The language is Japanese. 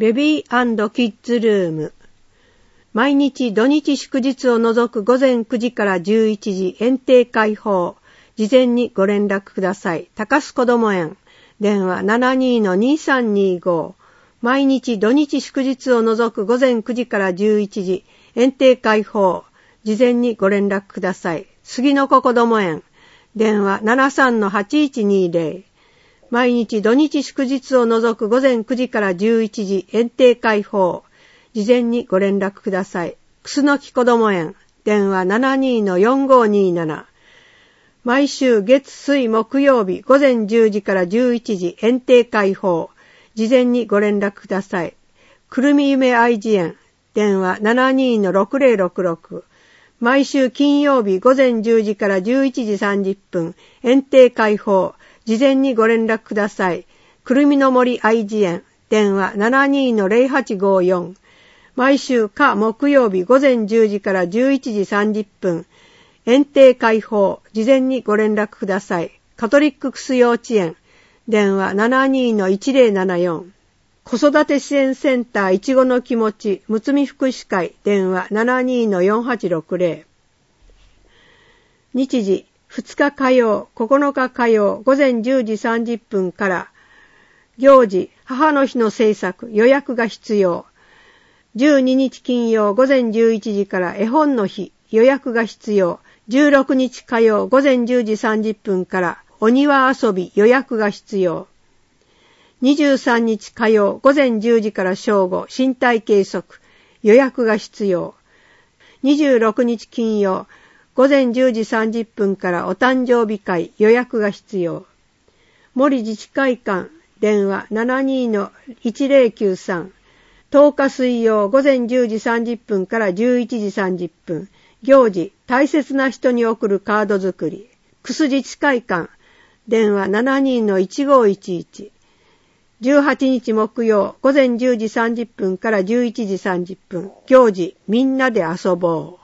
ベビー&キッズルーム。毎日土日祝日を除く午前9時から11時園庭開放。事前にご連絡ください。高須こども園。電話 72-2325。毎日土日祝日を除く午前9時から11時園庭開放。事前にご連絡ください。杉の子こども園。電話 73-8120。毎日土日祝日を除く午前9時から11時園庭開放。事前にご連絡ください。楠木こども園。電話 72-4527。毎週月水木曜日午前10時から11時園庭開放。事前にご連絡ください。くるみ夢愛知園。電話 72-6066。毎週金曜日午前10時から11時30分園庭開放。事前にご連絡ください。くるみの森愛知園。電話 72-0854。毎週火木曜日午前10時から11時30分園庭開放。事前にご連絡ください。カトリッククス幼稚園。電話 72-1074。子育て支援センターいちごの気持ちむつみ福祉会。電話 72-4860。日時2日火曜、9日火曜午前10時30分から行事母の日の制作予約が必要。12日金曜午前11時から絵本の日予約が必要。16日火曜午前10時30分からお庭遊び予約が必要。23日火曜午前10時から正午身体計測予約が必要。26日金曜午前10時30分からお誕生日会予約が必要。森自治会館電話 72-1093。10日水曜午前10時30分から11時30分。行事大切な人に送るカード作り。楠自治会館電話 72-1511。18日木曜午前10時30分から11時30分。行事みんなで遊ぼう。